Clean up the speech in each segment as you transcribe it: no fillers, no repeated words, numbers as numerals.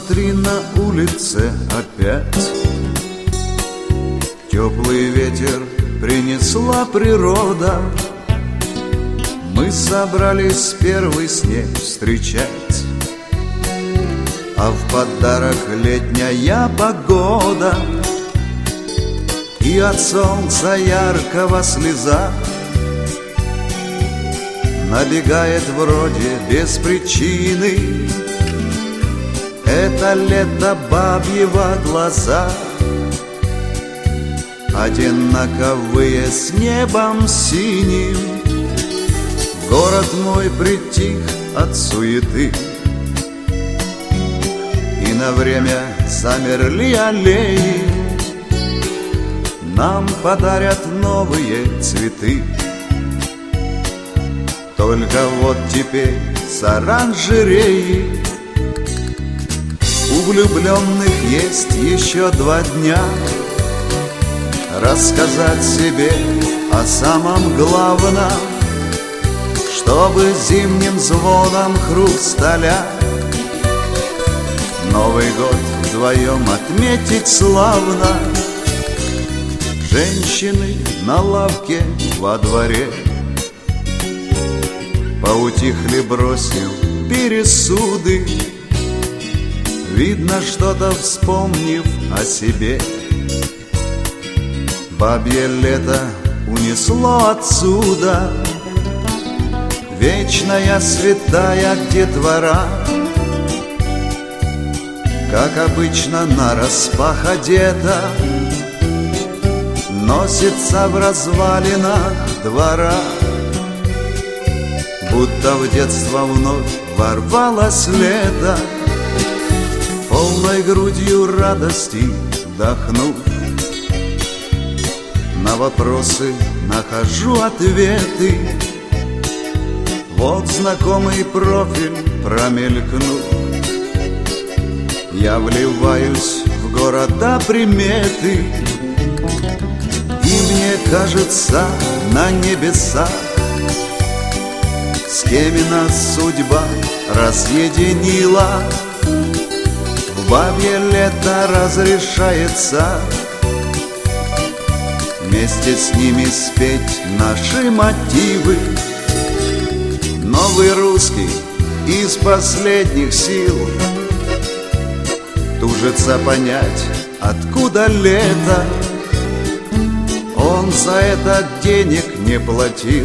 Посмотри, на улице опять теплый ветер принесла природа. Мы собрались первый снег встречать, а в подарок летняя погода. И от солнца яркого слеза набегает вроде без причины. Это лето бабьего глаза, одинаковые с небом синим. Город мой притих от суеты, и на время замерли аллеи. Нам подарят новые цветы. Только вот теперь с оранжереи у влюбленных есть еще 2 дня рассказать себе о самом главном, чтобы зимним звоном хрусталя Новый год вдвоем отметить славно. Женщины на лавке во дворе поутихли, бросив пересуды. Видно, что-то вспомнив о себе, бабье лето унесло отсюда. Вечная святая детвора, как обычно нараспах одета, носится в развалинах двора. Будто в детство вновь ворвалось лето, полной грудью радости вдохнув. На вопросы нахожу ответы. Вот знакомый профиль промелькнул. Я вливаюсь в города приметы, и мне кажется, на небесах с кем нас судьба разъединила. В бабье лето разрешается вместе с ними спеть наши мотивы. Новый русский из последних сил тужится понять, откуда лето. Он за это денег не платил,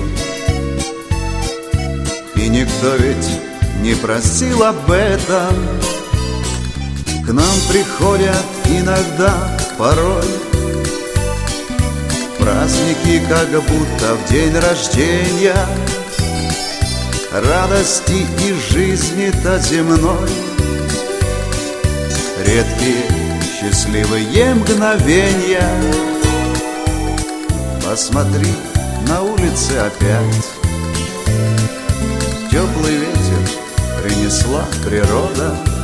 и никто ведь не просил об этом. К нам приходят иногда, порой, праздники, как будто в день рождения, радости и жизни-то земной. Редкие счастливые мгновения. Посмотри, на улице опять теплый ветер принесла природа.